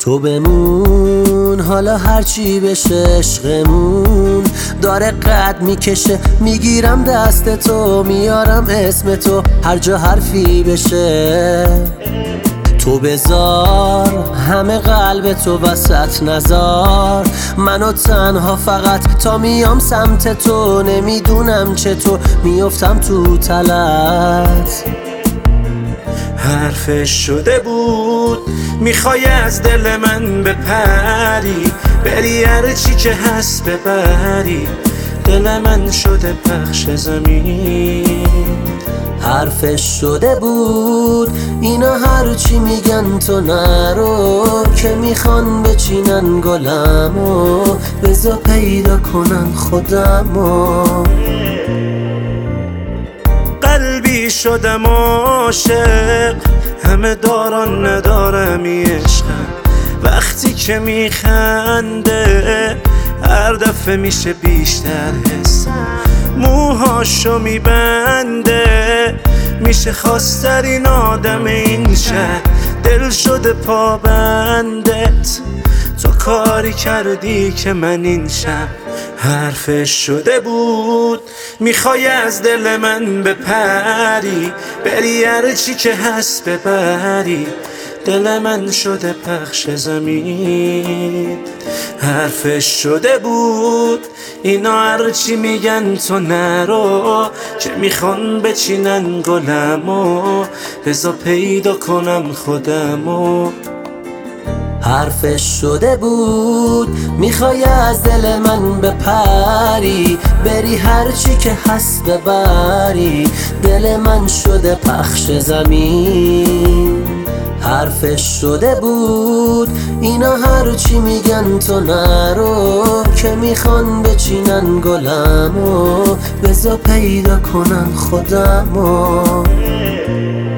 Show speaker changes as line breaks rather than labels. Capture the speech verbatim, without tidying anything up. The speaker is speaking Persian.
تو بمون حالا هرچی بشه، عشقمون داره قد میکشه. میگیرم دست تو میارم اسم تو، هر جا حرفی بشه. تو بذار همه قلب تو وسط، نذار منو تنها فقط تا میام سمت تو. نمیدونم چطور میافتم تو تلت.
حرفش شده بود میخوای از دل من بپری، بری هرچی که هست ببری. دل من شده پخش زمین.
حرفش شده بود اینا هرچی میگن تو نرو، که میخوان بچینن گلمو. بذار پیدا کنم خودمو.
قلبی شدم عاشق، همه داران ندارم عشقم. وقتی که میخنده هر دفعه میشه بیشتر حسم. موهاشو میبنده میشه خواسترین آدم این شهر. دل شده پابندت، تو کاری کردی که من این شب. حرفش شده بود میخوای از دل من بپری، بری هرچی که هست ببری. دل من شده پخش زمین. حرفش شده بود اینا هرچی میگن تو نرو، که میخوان بچینن گلمو. بذار پیدا کنم خودمو.
حرفش شده بود میخوای از دل من بپری، بری هرچی که هست ببری. دل من شده پخش زمین. حرفش شده بود اینا هرچی میگن تو نرو، که میخوان بچینن گلمو. بذار پیدا کنم خودمو.